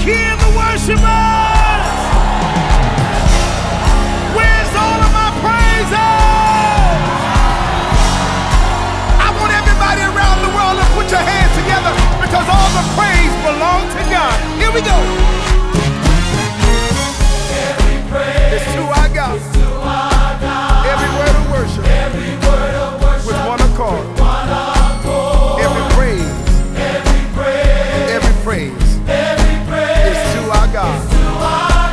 hear the worshipers? Where's all of my praises? I want everybody around the world to put your hands together because all the praise belongs to God. Here we go. Every praise It's to our God. is to our God. Every word of worship Every word of worship with one accord. one accord. Every praise, Every praise, every praise every praise is to our God. to our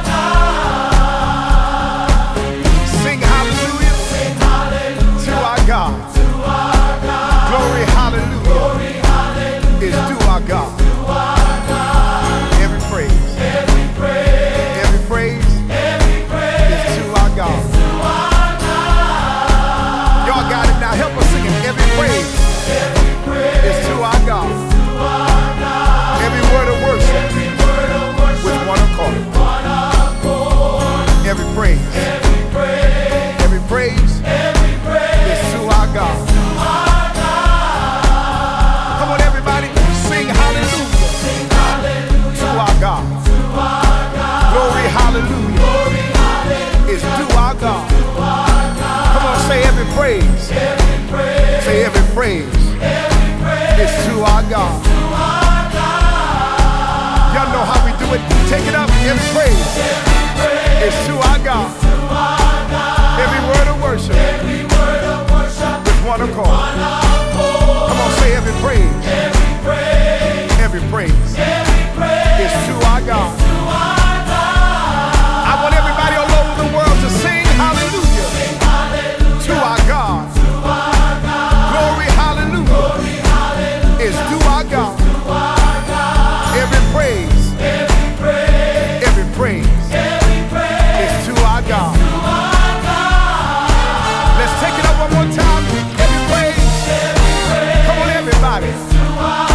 God. Sing hallelujah Sing hallelujah to our God. to our God. Glory hallelujah Glory hallelujah is to our God. to our God. Every praise, Every praise, every praise every praise is to our God. to our God. Y'all got it now. Help us sing it. Every praise Every praise is to our God. to our God. Every word of worship Every word of worship with one accord. one accord. Every praise, Every praise, every praise every praise is to our God. to our God. Come on, everybody, sing hallelujah Sing hallelujah to our God. to our God. Glory hallelujah Glory hallelujah is to our God. to our God. Come on, say every praise. Every praise, Say every praise every praise is to our God. to our God. Y'all know how we do it. Take it up. Every praise Every praise is to our God. to our God. Every word of worship Every word of worship with one accord. one accord. Come on, say every praise. Every praise, Every praise every praise is to our God. to our God. I want everybody all over the world to sing hallelujah Sing hallelujah to our God. to our God. Glory hallelujah Glory hallelujah is to our God. to our God. Every praise, Every praise, every praise every praise is to our God. to our God. Let's take it up one more time. Every praise. Every praise Come on, everybody. to our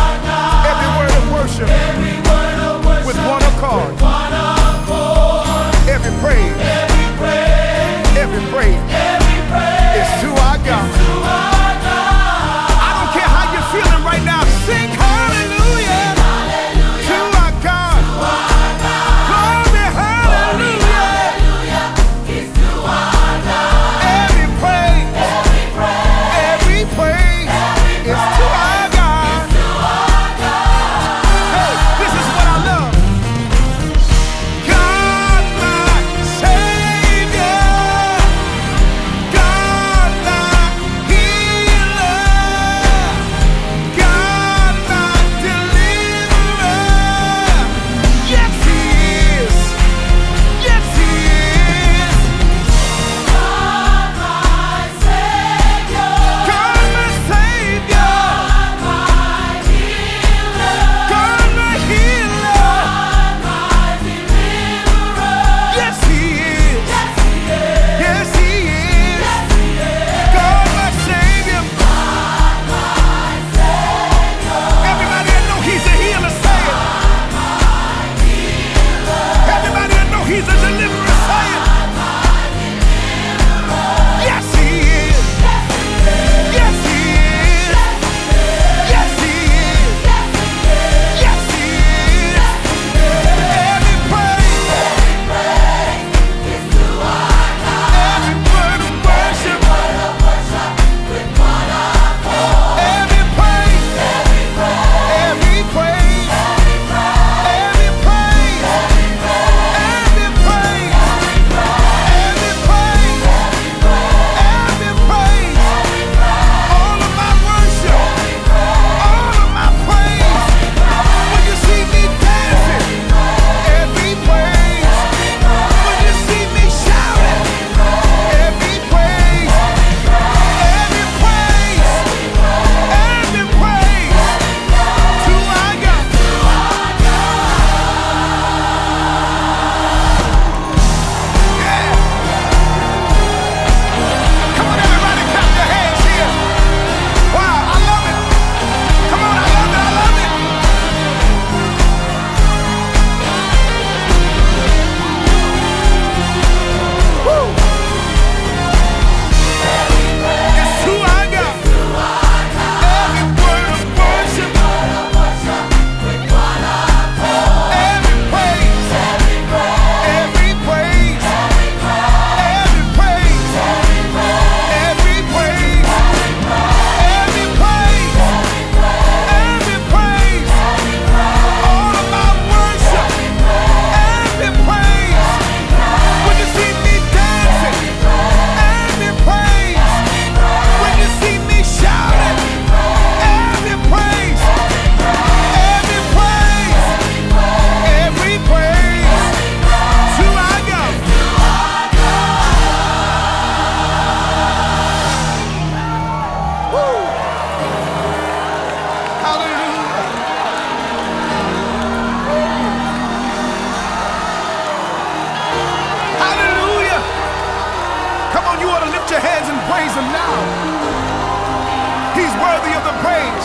him now. He's worthy of the praise.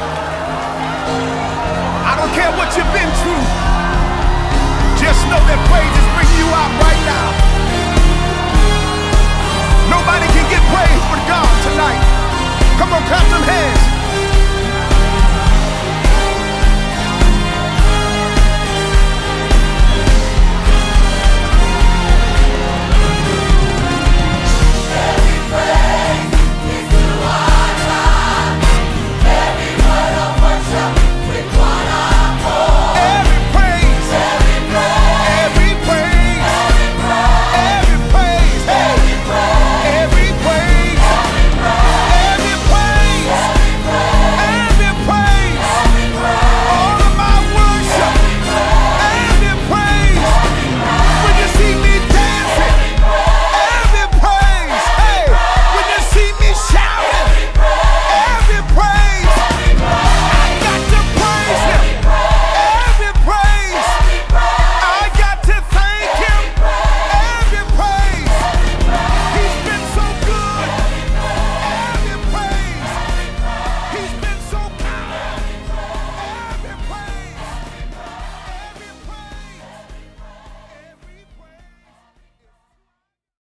I don't care what you've been through. Just know that praise is bringing you out right now. Nobody can get praise but God tonight. Come on, clap them hands.